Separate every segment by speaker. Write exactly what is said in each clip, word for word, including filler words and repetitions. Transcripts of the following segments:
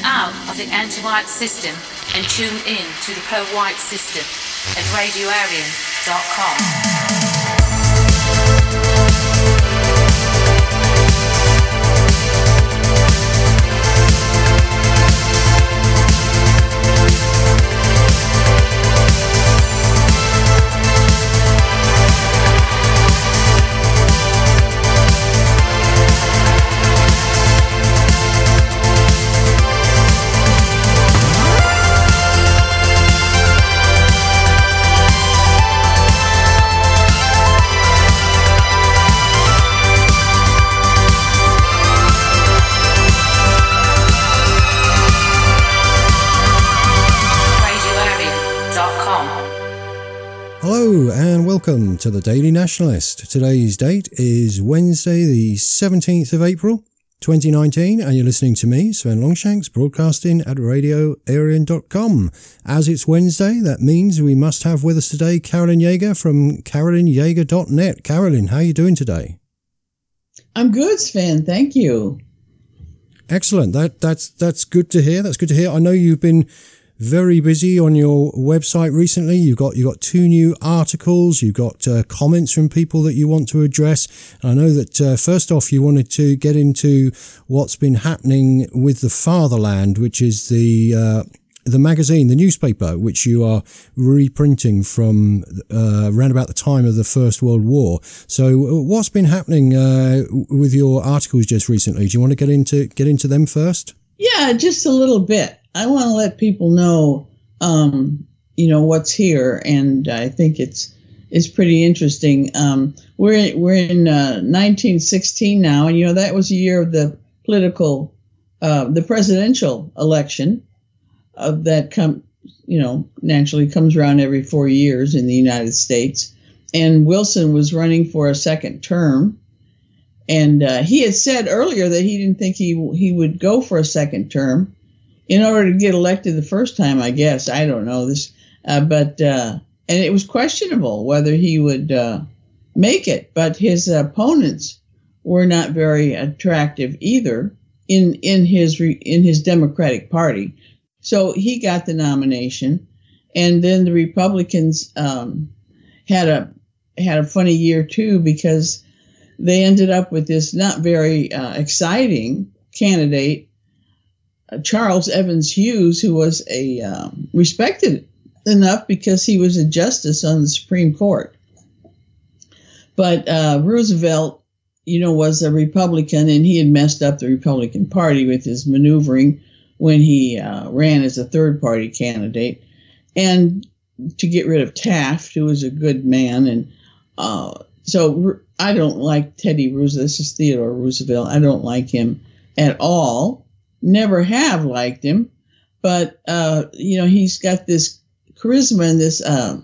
Speaker 1: out of the anti-white system and tune in to the pro-white system at radio arian dot com.
Speaker 2: Hello and welcome to the Daily Nationalist. Today's date is Wednesday the seventeenth of April twenty nineteen and you're listening to me, Sven Longshanks, broadcasting at radio arian dot com. As it's Wednesday, that means we must have with us today Carolyn Yeager from carolyn yeager dot net. Carolyn, how are you doing today?
Speaker 3: I'm good, Sven. Thank you.
Speaker 2: Excellent. That that's that's good to hear. That's good to hear. I know you've been very busy on your website recently. You've got you got two new articles. You've got uh, comments from people that you want to address. And I know that uh, first off, you wanted to get into what's been happening with the Fatherland, which is the uh, the magazine, the newspaper, which you are reprinting from uh, around about the time of the First World War. So, what's been happening uh, with your articles just recently? Do you want to get into get into them first?
Speaker 3: Yeah, just a little bit. I want to let people know, um, you know, what's here, and I think it's it's pretty interesting. Um, we're we're in uh, nineteen sixteen now, and you know that was the year of the political, uh, the presidential election, uh, that come, you know, naturally comes around every four years in the United States, and Wilson was running for a second term, and uh, he had said earlier that he didn't think he he would go for a second term in order to get elected the first time, I guess. I don't know this, uh, but uh, and it was questionable whether he would uh, make it. But his opponents were not very attractive either in in his re, in his Democratic Party. So he got the nomination, and then the Republicans um, had a had a funny year too, because they ended up with this not very uh, exciting candidate, Charles Evans Hughes, who was a um, respected enough because he was a justice on the Supreme Court. But uh, Roosevelt, you know, was a Republican, and he had messed up the Republican Party with his maneuvering when he uh, ran as a third-party candidate, and to get rid of Taft, who was a good man. And uh, so I don't like Teddy Roosevelt. This is Theodore Roosevelt. I don't like him at all. Never have liked him, but uh, you know, he's got this charisma and this uh,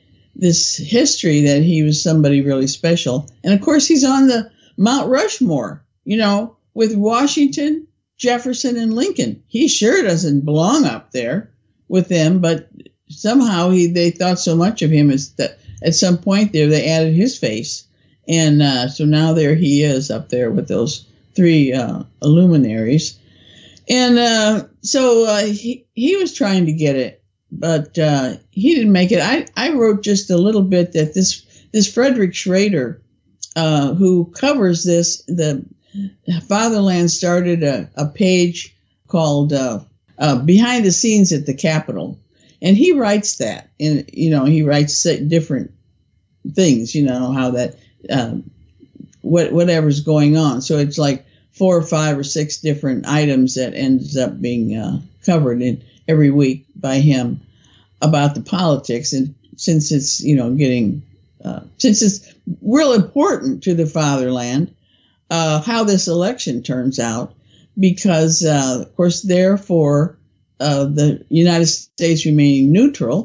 Speaker 3: this history that he was somebody really special. And of course, he's on the Mount Rushmore, you know, with Washington, Jefferson, and Lincoln. He sure doesn't belong up there with them, but somehow he they thought so much of him as that at some point there they added his face, and uh, so now there he is up there with those three uh, luminaries. And uh, so uh, he he was trying to get it, but uh, he didn't make it. I, I wrote just a little bit that this this Frederick Schrader, uh, who covers this, the Fatherland, started a, a page called uh, uh, Behind the Scenes at the Capitol, and he writes that, and you know he writes different things, you know how that um, what whatever's going on. So it's like four or five or six different items that ends up being uh, covered in every week by him about the politics. And since it's, you know, getting, uh, since it's real important to the Fatherland, uh, how this election turns out, because, uh, of course, therefore, uh, the United States remaining neutral.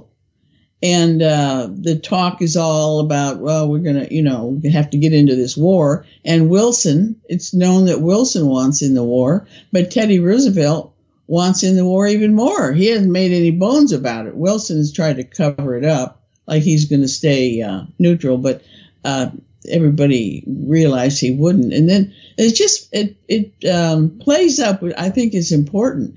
Speaker 3: And uh, the talk is all about, well, we're going to, you know, we have to get into this war. And Wilson, it's known that Wilson wants in the war, but Teddy Roosevelt wants in the war even more. He hasn't made any bones about it. Wilson has tried to cover it up like he's going to stay uh, neutral, but uh, everybody realized he wouldn't. And then it's just, it, it um, plays up what I think is important.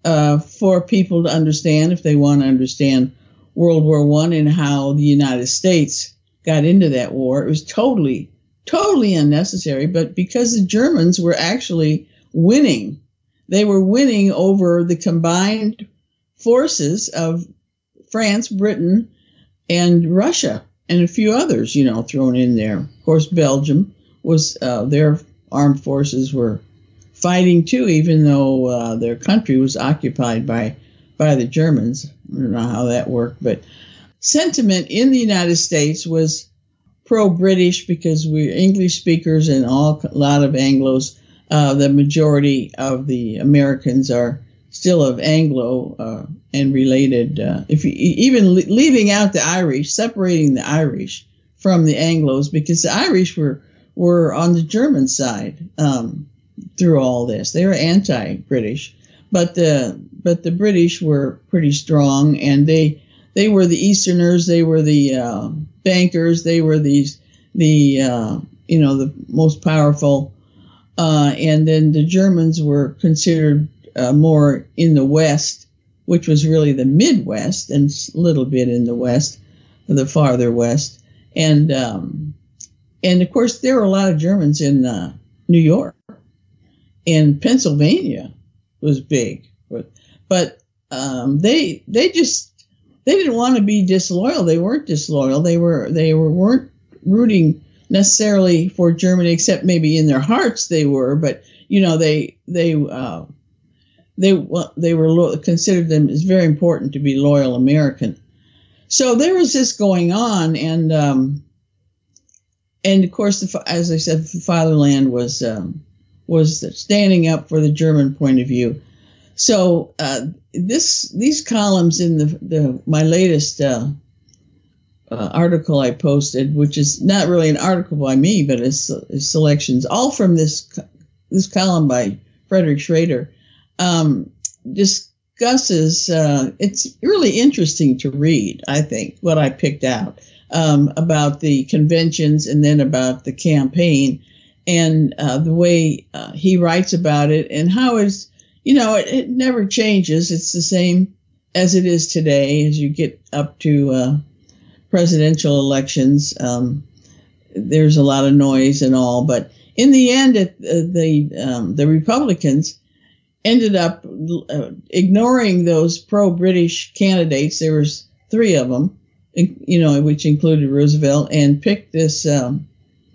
Speaker 3: uh, for people to understand if they want to understand World War One and how the United States got into that war. It was totally, totally unnecessary. But because the Germans were actually winning, they were winning over the combined forces of France, Britain, and Russia, and a few others, you know, thrown in there. Of course, Belgium was, uh, their armed forces were fighting too, even though uh, their country was occupied by by the Germans. I don't know how that worked, but sentiment in the United States was pro-British because we're English speakers and all a lot of Anglos. Uh, the majority of the Americans are still of Anglo uh, and related. Uh, if you, even le- leaving out the Irish, separating the Irish from the Anglos, because the Irish were were on the German side um, through all this. They were anti-British, but the but the British were pretty strong, and they they were the Easterners. They were the uh, bankers. They were these the uh, you know the most powerful, uh, and then the Germans were considered uh, more in the West, which was really the Midwest and a little bit in the West, the farther West, and um, and of course there were a lot of Germans in uh, New York, and Pennsylvania was big, but but um, they they just they didn't want to be disloyal. They weren't disloyal. They were they were weren't rooting necessarily for Germany, except maybe in their hearts they were. But you know they they uh, they well, they were lo- considered them as very important to be loyal American. So there was this going on, and um, and of course, the, as I said, the fatherland was um, was standing up for the German point of view. So uh, this these columns in the, the my latest uh, uh, article I posted, which is not really an article by me, but it's, it's selections, all from this this column by Frederick Schrader, um, discusses. Uh, it's really interesting to read, I think, what I picked out um, about the conventions and then about the campaign, and uh, the way uh, he writes about it, and how it's, you know, it, it never changes. It's the same as it is today. As you get up to uh, presidential elections, um, there's a lot of noise and all. But in the end, it, uh, the um, the Republicans ended up uh, ignoring those pro-British candidates. There was three of them, you know, which included Roosevelt, and picked this um,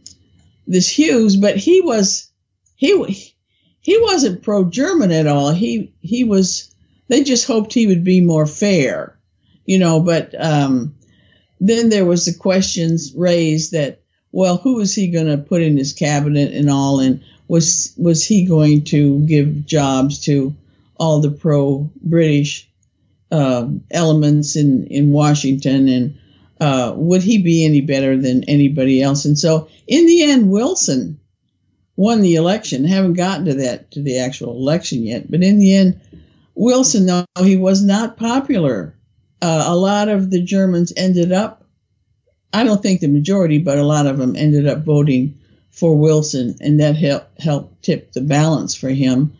Speaker 3: this Hughes. But he was he. He wasn't pro-German at all. He he was. They just hoped he would be more fair, you know. But um, then there was the questions raised that, well, who is he going to put in his cabinet and all, and was was he going to give jobs to all the pro-British uh, elements in in Washington, and uh, would he be any better than anybody else? And so, in the end, Wilson won the election. Haven't gotten to that, to the actual election yet. But in the end, Wilson, though he was not popular, uh, a lot of the Germans ended up, I don't think the majority, but a lot of them ended up voting for Wilson, and that helped helped tip the balance for him,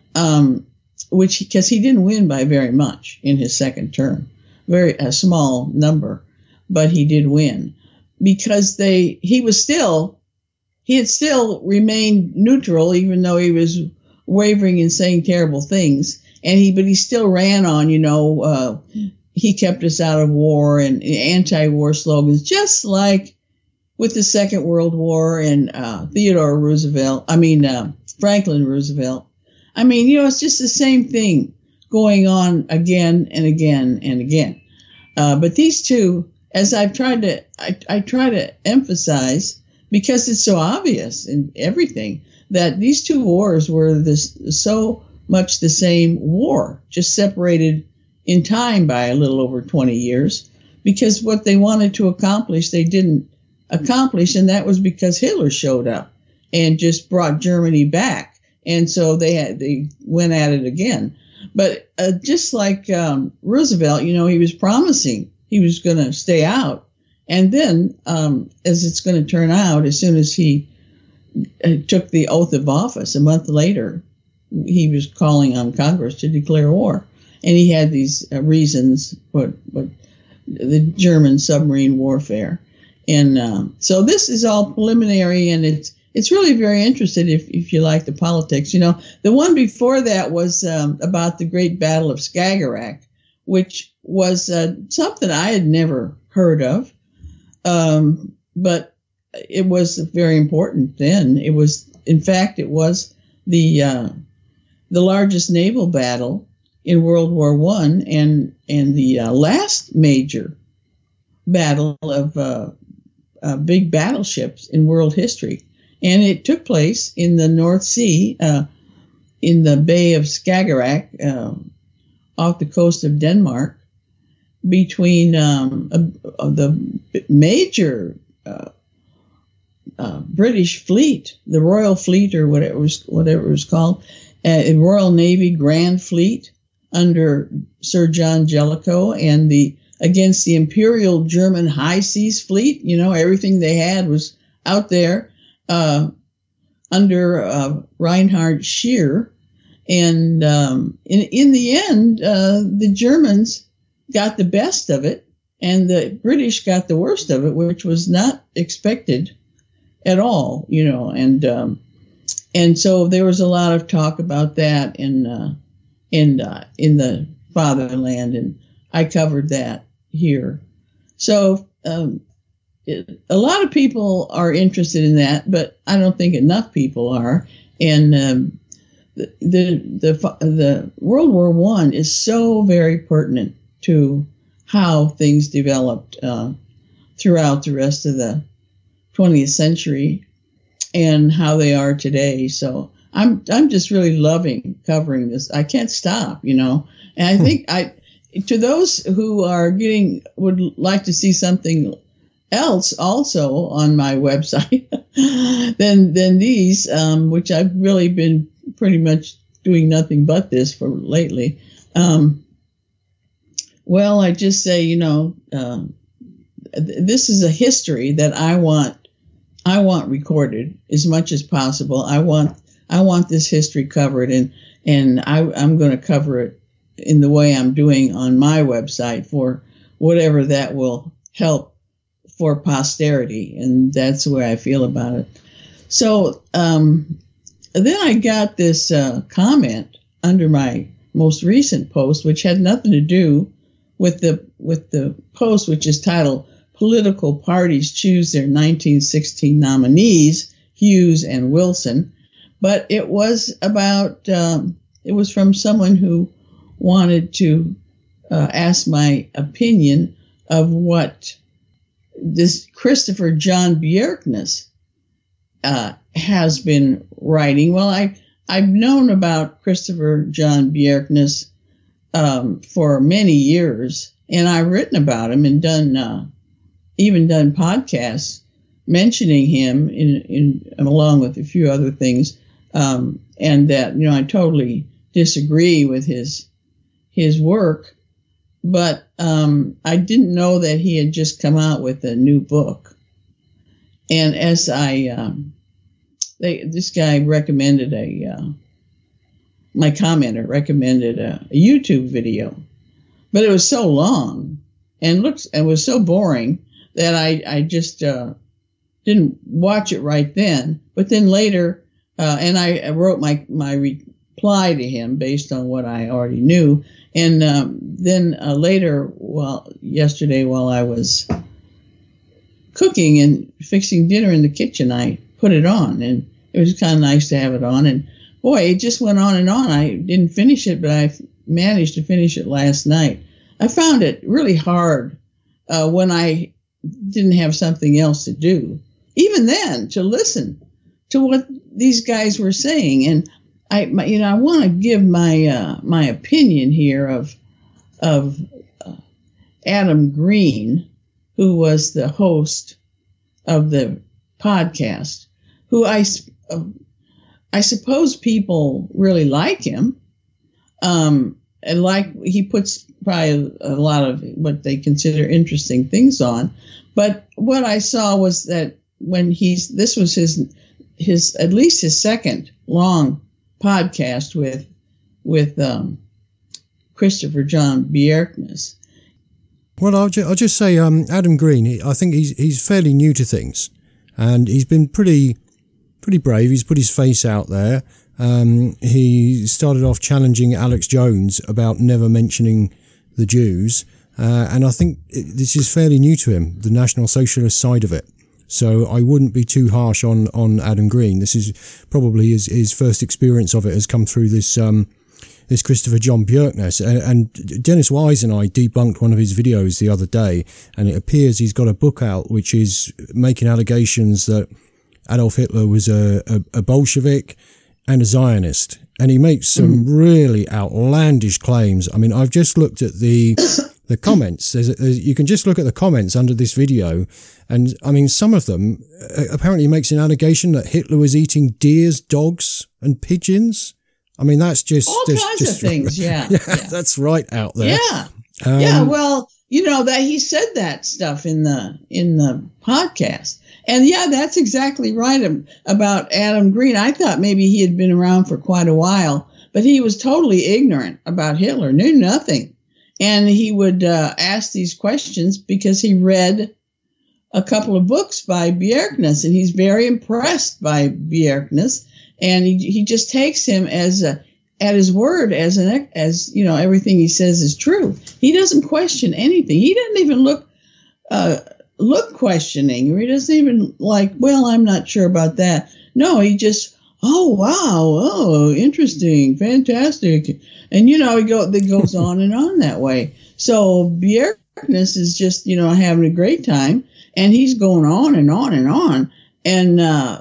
Speaker 3: um, which because he didn't win by very much in his second term, very a small number, but he did win because they he was still. He had still remained neutral, even though he was wavering and saying terrible things. And he, but he still ran on, you know, uh, he kept us out of war and anti-war slogans, just like with the Second World War and uh, Theodore Roosevelt. I mean, uh, Franklin Roosevelt. I mean, you know, it's just the same thing going on again and again and again. Uh, but these two, as I've tried to, I, I try to emphasize, because it's so obvious in everything, that these two wars were this so much the same war, just separated in time by a little over twenty years, because what they wanted to accomplish, they didn't accomplish, and that was because Hitler showed up and just brought Germany back, and so they had, they went at it again. But uh, just like um, Roosevelt, you know, he was promising he was going to stay out. And then, um, as it's going to turn out, as soon as he uh, took the oath of office, a month later, he was calling on Congress to declare war. And he had these uh, reasons, but, but the German submarine warfare. And um, so this is all preliminary, and it's it's really very interesting if, if you like the politics. You know, the one before that was um, about the Great Battle of Skagerrak, which was uh, something I had never heard of, um, but it was very important then. It was, in fact, it was the uh, the largest naval battle in World War One, and and the uh, last major battle of uh, uh, big battleships in world history. And it took place in the North Sea, uh, in the Bay of Skagerrak, uh, off the coast of Denmark, between um, uh, the major uh, uh, British fleet, the Royal Fleet, or whatever it was, whatever it was called, uh, Royal Navy Grand Fleet under Sir John Jellicoe, and the against the Imperial German High Seas Fleet. You know, everything they had was out there. Uh, under uh, Reinhard Scheer, and um, in in the end, uh, the Germans got the best of it, and the British got the worst of it, which was not expected at all, you know. And um, and so there was a lot of talk about that in uh, in uh, in the fatherland, and I covered that here. So. Um, A lot of people are interested in that, but I don't think enough people are. And um, the, the the the World War One is so very pertinent to how things developed uh, throughout the rest of the twentieth century and how they are today. So I'm I'm just really loving covering this. I can't stop, you know. And I think I to those who are getting would like to see something else also on my website than than these, um, which I've really been pretty much doing nothing but this for lately. Um, well, I just say, you know, uh, th- this is a history that I want I want recorded as much as possible. I want I want this history covered, and and I, I'm going to cover it in the way I'm doing on my website for whatever that will help for posterity, and that's the way I feel about it. So um, then I got this uh, comment under my most recent post, which had nothing to do with the with the post, which is titled "Political Parties Choose Their nineteen sixteen Nominees, Hughes and Wilson," but it was about um, it was from someone who wanted to uh, ask my opinion of what this Christopher John Bjerknes uh, has been writing. Well, I, I've known about Christopher John Bjerknes um, for many years, and I've written about him and done uh, even done podcasts mentioning him in, in along with a few other things, um, and that, you know, I totally disagree with his his work. But um, I didn't know that he had just come out with a new book. And as I, um, they, this guy recommended a, uh, my commenter recommended a, a YouTube video, but it was so long and looks and was so boring that I, I just uh, didn't watch it right then. But then later, uh, and I, I wrote my my reply to him based on what I already knew. And um, then uh, later, well, yesterday while I was cooking and fixing dinner in the kitchen, I put it on, and it was kind of nice to have it on. And boy, it just went on and on. I didn't finish it, but I managed to finish it last night. I found it really hard uh, when I didn't have something else to do, even then, to listen to what these guys were saying. And I, my, you know, I want to give my uh, my opinion here of of uh, Adam Green, who was the host of the podcast, who I uh, I suppose people really like him, um, and like he puts probably a, a lot of what they consider interesting things on. But what I saw was that when he's this was his his at least his second long podcast with with um, Christopher John Bjerknes.
Speaker 2: Well, I'll, ju- I'll just say, um, Adam Green, he, I think he's he's fairly new to things, and he's been pretty pretty brave. He's put his face out there. Um, he started off challenging Alex Jones about never mentioning the Jews, uh, and I think it, this is fairly new to him, the National Socialist side of it. So I wouldn't be too harsh on, on Adam Green. This is probably his, his first experience of it has come through this um, this Christopher John Bjerknes. And, and Dennis Wise and I debunked one of his videos the other day, and it appears he's got a book out which is making allegations that Adolf Hitler was a, a, a Bolshevik and a Zionist. And he makes some mm. really outlandish claims. I mean, I've just looked at the the comments. There's, a, there's you can just look at the comments under this video, and I mean, some of them uh, apparently makes an allegation that Hitler was eating deers, dogs, and pigeons. I mean, that's just
Speaker 3: all
Speaker 2: just,
Speaker 3: kinds
Speaker 2: just,
Speaker 3: of things. Yeah,
Speaker 2: yeah,
Speaker 3: yeah,
Speaker 2: that's right out there.
Speaker 3: Yeah,
Speaker 2: um,
Speaker 3: yeah. Well, you know that he said that stuff in the in the podcast. And yeah, that's exactly right about Adam Green. I thought maybe he had been around for quite a while, but he was totally ignorant about Hitler, knew nothing. And he would uh, ask these questions because he read a couple of books by Bjerknes, and he's very impressed by Bjerknes. And he he just takes him as a, at his word, as an as you know everything he says is true. He doesn't question anything. He doesn't even look. Uh, look questioning, or he doesn't even like, well, I'm not sure about that. No, he just, oh, wow, oh, interesting, fantastic. And, you know, he go, it goes on and on that way. So Bjerknes is just, you know, having a great time, and he's going on and on and on. And uh,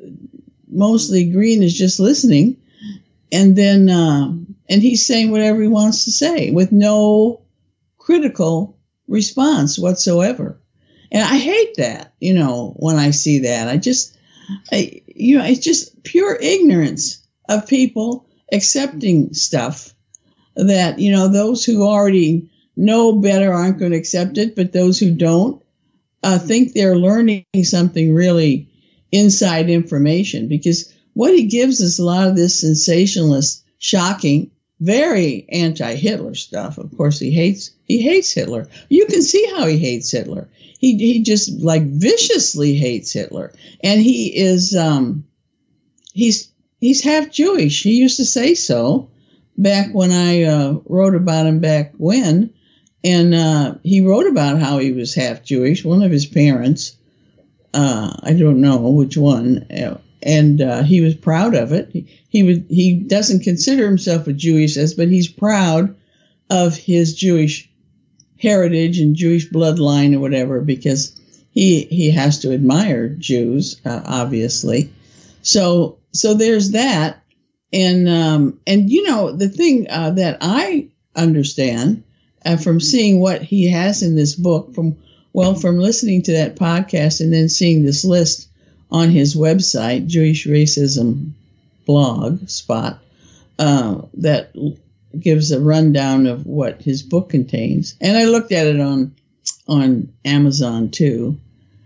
Speaker 3: mostly Green is just listening, and then, uh, and he's saying whatever he wants to say with no critical response whatsoever. And I hate that, you know, when I see that. I just, I, you know, it's just pure ignorance of people accepting stuff that, you know, those who already know better aren't going to accept it, but those who don't uh, think they're learning something really inside information. Because what he gives us a lot of this sensationalist, shocking, very anti-Hitler stuff. Of course, he hates he hates Hitler. You can see how he hates Hitler. He he just like viciously hates Hitler, and he is um, he's he's half Jewish. He used to say so back when I uh, wrote about him back when, and uh, he wrote about how he was half Jewish. One of his parents, uh, I don't know which one, uh, and uh, he was proud of it. He he, would, he doesn't consider himself a Jew, he says, but he's proud of his Jewish heritage and Jewish bloodline or whatever, because he he has to admire Jews, uh, obviously. So so there's that, and um, and you know the thing uh, that I understand uh, from seeing what he has in this book, from well from listening to that podcast and then seeing this list on his website, Jewish Racism blog spot, uh, that gives a rundown of what his book contains. And I looked at it on on Amazon too.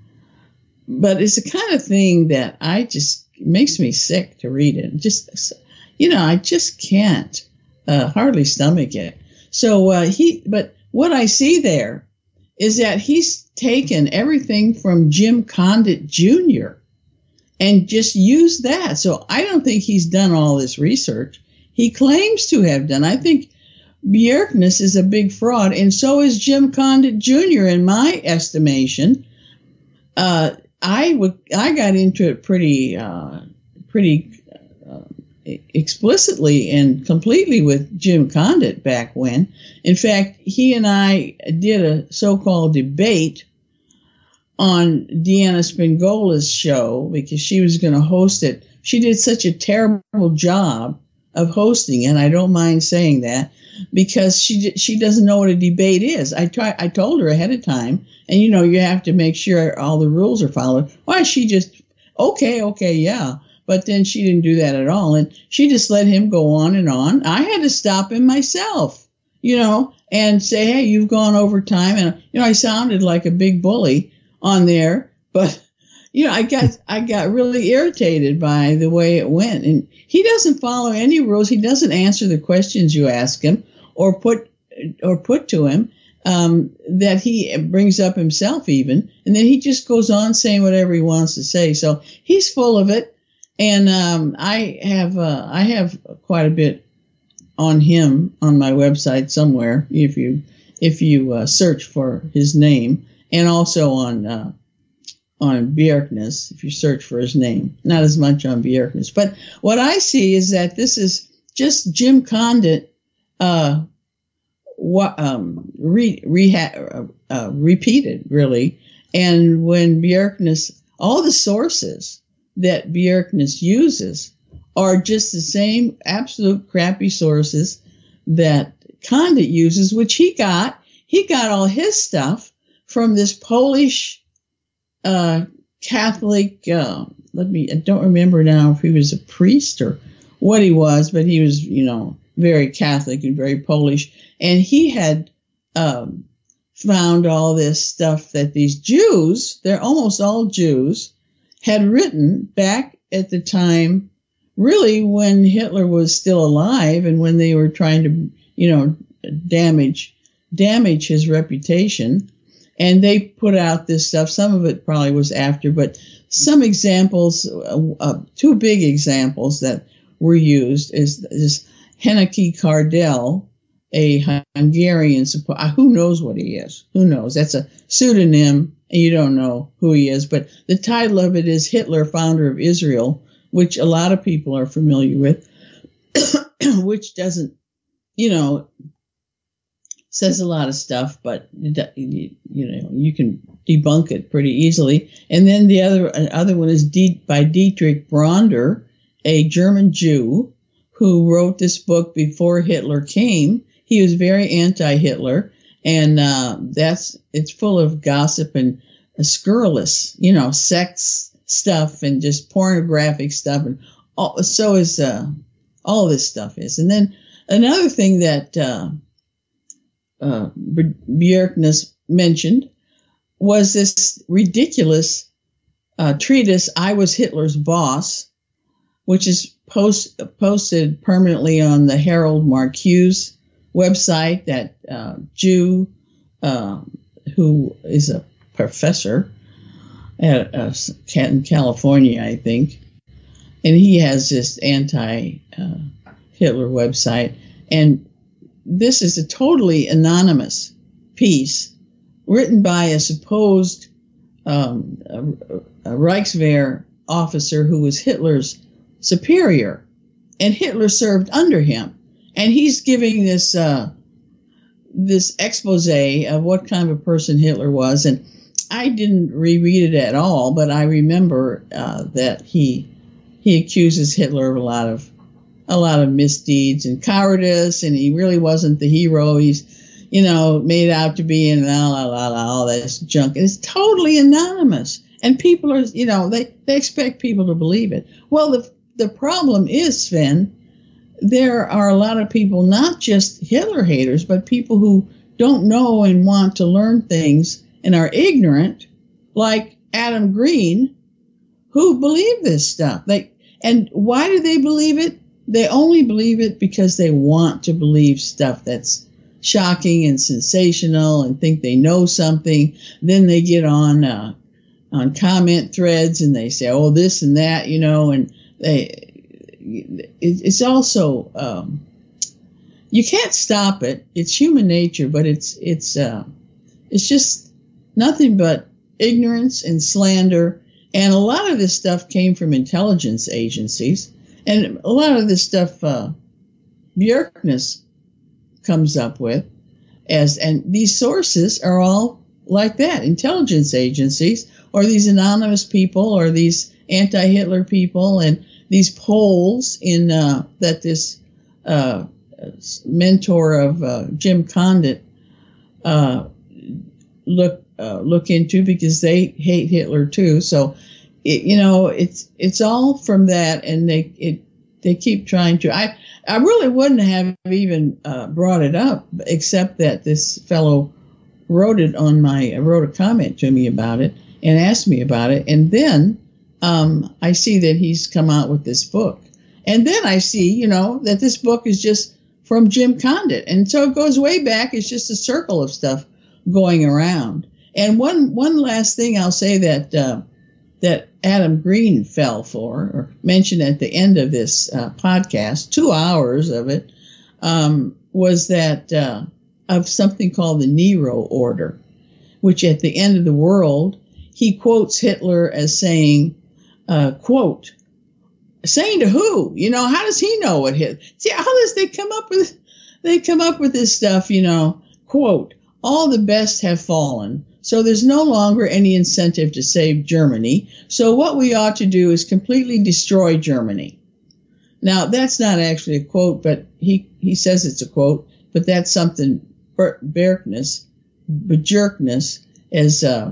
Speaker 3: But it's the kind of thing that I just, it makes me sick to read it. Just, you know, I just can't uh, hardly stomach it. So uh, he, but what I see there is that he's taken everything from Jim Condit Junior and just used that. So I don't think he's done all this research. He claims to have done. I think Bjerknes is a big fraud, and so is Jim Condit Junior in my estimation. Uh, I would, I got into it pretty, uh, pretty uh, explicitly and completely with Jim Condit back when. In fact, he and I did a so-called debate on Deanna Spingola's show because she was going to host it. She did such a terrible job of hosting it. I don't mind saying that because she she doesn't know what a debate is. I try I told her ahead of time, and you know you have to make sure all the rules are followed. Why she just okay okay yeah, but then she didn't do that at all, and she just let him go on and on. I had to stop him myself, you know, and say, hey, you've gone over time, and you know I sounded like a big bully on there, but you know, I got I got really irritated by the way it went. And he doesn't follow any rules. He doesn't answer the questions you ask him or put or put to him um, that he brings up himself even. And then he just goes on saying whatever he wants to say. So he's full of it. And um, I have uh, I have quite a bit on him on my website somewhere if you if you uh, search for his name, and also on uh, on Bjerknes if you search for his name. Not as much on Bjerknes, but what I see is that this is just Jim Condit uh, what um, re, reha- uh, uh, repeated really. And when Bjerknes, all the sources that Bjerknes uses are just the same absolute crappy sources that Condit uses, which he got. He got all his stuff from this Polish uh, Catholic, uh, let me, I don't remember now if he was a priest or what he was, but he was, you know, very Catholic and very Polish. And he had um, found all this stuff that these Jews, they're almost all Jews, had written back at the time, really when Hitler was still alive and when they were trying to, you know, damage damage his reputation. And they put out this stuff. Some of it probably was after, but some examples, uh, uh, two big examples that were used is this Heneke Kardel, a Hungarian, who knows what he is? Who knows? That's a pseudonym, and you don't know who he is. But the title of it is Hitler, Founder of Israel, which a lot of people are familiar with, which doesn't, you know, says a lot of stuff, but you know you can debunk it pretty easily. And then the other other one is D, by Dietrich Bronder, a German Jew who wrote this book before Hitler came. He was very anti-Hitler, and uh, that's it's full of gossip and uh, scurrilous, you know, sex stuff and just pornographic stuff, and all, so is uh, all this stuff is. And then another thing that uh, uh, Bjerknes mentioned was this ridiculous uh, treatise, I Was Hitler's Boss, which is post, posted permanently on the Harold Marcuse website, that uh, Jew uh, who is a professor at uh, in California, I think, and he has this anti-Hitler uh, website. And this is a totally anonymous piece written by a supposed um, a, a Reichswehr officer who was Hitler's superior, and Hitler served under him. And he's giving this uh, this expose of what kind of a person Hitler was. And I didn't reread it at all, but I remember uh, that he he accuses Hitler of a lot of a lot of misdeeds and cowardice, and he really wasn't the hero he's, you know, made out to be, and la la la la, all this junk. And it's totally anonymous, and people are, you know, they they expect people to believe it. Well, the the problem is, Sven, there are a lot of people, not just Hitler haters, but people who don't know and want to learn things and are ignorant, like Adam Green, who believe this stuff. They, and why do they believe it? They only believe it because they want to believe stuff that's shocking and sensational and think they know something. Then they get on uh, on comment threads and they say, oh, this and that, you know, and they. It's also um, you can't stop it. It's human nature, but it's it's uh, it's just nothing but ignorance and slander. And a lot of this stuff came from intelligence agencies, and a lot of this stuff uh, Bjerknes comes up with, as and these sources are all like that: intelligence agencies, or these anonymous people, or these anti-Hitler people, and these polls in uh, that this uh, mentor of uh, Jim Condit uh, look uh, look into, because they hate Hitler too. So, it, you know, it's it's all from that, and they it they keep trying to. I I really wouldn't have even uh, brought it up, except that this fellow wrote it on my wrote a comment to me about it, and asked me about it. And then um, I see that he's come out with this book. And then I see, you know, that this book is just from Jim Condit. And so it goes way back. It's just a circle of stuff going around. And one one last thing I'll say that uh, that Adam Green fell for, or mentioned at the end of this uh, podcast, two hours of it, um, was that uh, of something called the Nero Order, which at the end of the world, he quotes Hitler as saying, uh, quote, saying to who? You know, how does he know what Hitler? See, how does they come up with? They come up with this stuff. You know, quote, all the best have fallen, so there's no longer any incentive to save Germany. So what we ought to do is completely destroy Germany. Now, that's not actually a quote, but he, he says it's a quote, but that's something Bjerknes, Bjerknes has uh,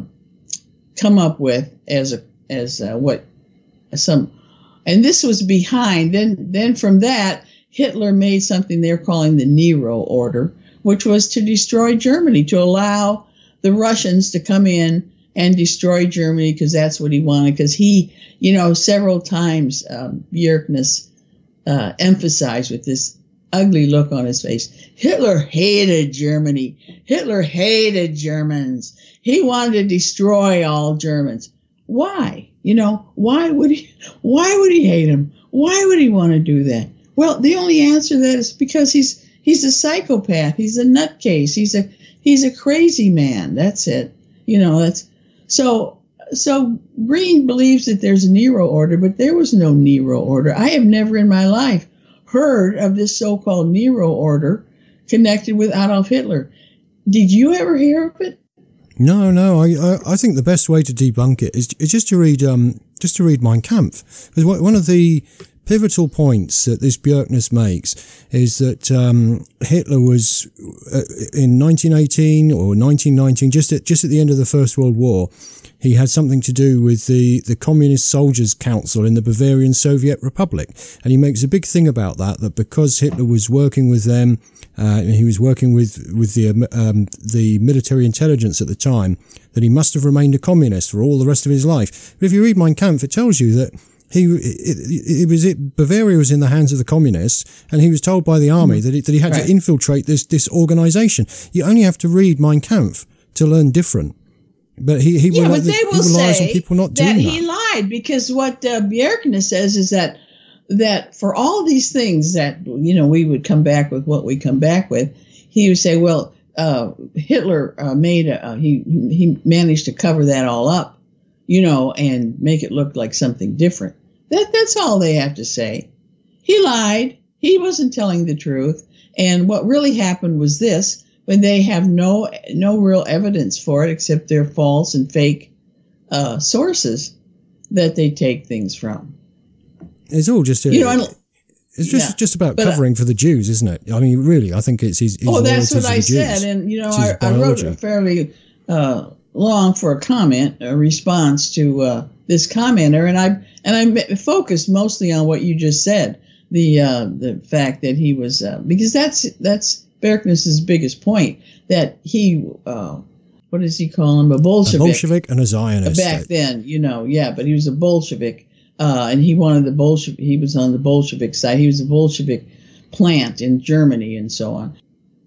Speaker 3: come up with as a as uh, what some. And this was behind, then then from that, Hitler made something they're calling the Nero Order, which was to destroy Germany, to allow the Russians to come in and destroy Germany, because that's what he wanted. Because he, you know, several times um, Bjerknes uh, emphasized with this ugly look on his face, Hitler hated Germany. Hitler hated Germans. He wanted to destroy all Germans. Why? You know, why would he, why would he hate him? Why would he want to do that? Well, the only answer to that is because he's, he's a psychopath. He's a nutcase. He's a, he's a crazy man. That's it. You know, that's, so, so Green believes that there's a Nero Order, but there was no Nero Order. I have never in my life heard of this so-called Nero Order connected with Adolf Hitler. Did you ever hear of it?
Speaker 2: No, no. I, I I think the best way to debunk it is, is just to read um just to read Mein Kampf, because one of the pivotal points that this Bjerknes makes is that um, Hitler was uh, in nineteen eighteen or nineteen nineteen, just at just at the end of the First World War. He had something to do with the, the Communist Soldiers' Council in the Bavarian Soviet Republic. And he makes a big thing about that, that because Hitler was working with them, uh, and he was working with, with the, um, the military intelligence at the time, that he must have remained a communist for all the rest of his life. But if you read Mein Kampf, it tells you that he, it, it was, it, Bavaria was in the hands of the communists, and he was told by the army that, it, that he had right. to infiltrate this, this organization. You only have to read Mein Kampf to learn different. But he, he,
Speaker 3: yeah,
Speaker 2: will,
Speaker 3: but they
Speaker 2: he
Speaker 3: will
Speaker 2: relies
Speaker 3: say
Speaker 2: on people not doing
Speaker 3: that
Speaker 2: that.
Speaker 3: He lied, because what uh, Bjerknes says is that that for all these things that, you know, we would come back with what we come back with, he would say, well, uh, Hitler uh, made a, uh, he he managed to cover that all up, you know, and make it look like something different. That that's all they have to say. He lied. He wasn't telling the truth. And what really happened was this. When they have no no real evidence for it, except their false and fake uh, sources that they take things from.
Speaker 2: It's all just a,
Speaker 3: you know,
Speaker 2: it's just
Speaker 3: yeah.
Speaker 2: just about
Speaker 3: but,
Speaker 2: covering for the Jews, isn't it? I mean, really, I think it's his. his
Speaker 3: oh, that's what I
Speaker 2: Jews.
Speaker 3: said, and you know, I, I wrote a fairly uh, long for a comment, a response to uh, this commenter, and I and I focused mostly on what you just said, the uh, the fact that he was uh, because that's that's. Bjerknes' biggest point, that he, uh, what does he call him? A Bolshevik.
Speaker 2: A Bolshevik and a Zionist.
Speaker 3: Back then, you know, yeah, but he was a Bolshevik, uh, and he wanted the Bolshevik, he was on the Bolshevik side. He was a Bolshevik plant in Germany and so on.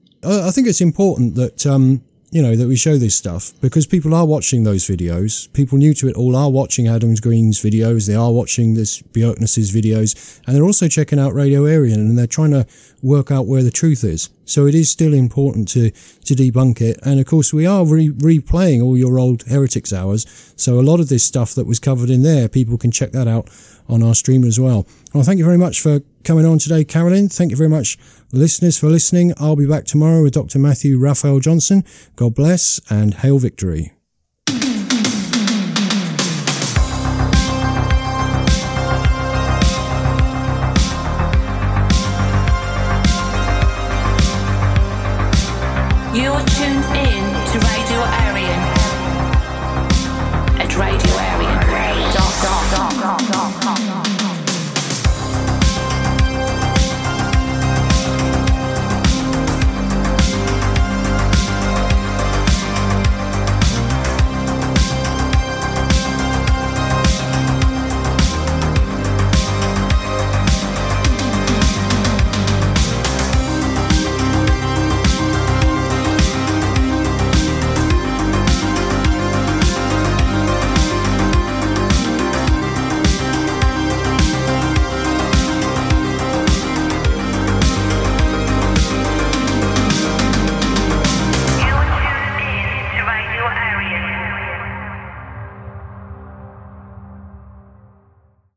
Speaker 2: I think it's important that, um, you know, that we show this stuff, because people are watching those videos. People new to it all are watching Adam Green's videos. They are watching this Bjerknes' videos, and they're also checking out Radio Aryan, and they're trying to work out where the truth is. So it is still important to, to debunk it. And of course, we are re- replaying all your old Heretics Hours. So a lot of this stuff that was covered in there, people can check that out on our stream as well. Well, thank you very much for coming on today, Carolyn. Thank you very much, listeners, for listening. I'll be back tomorrow with Doctor Matthew Raphael Johnson. God bless and hail victory.
Speaker 1: You're tuned in to Radio Aryan at Radio Aryan.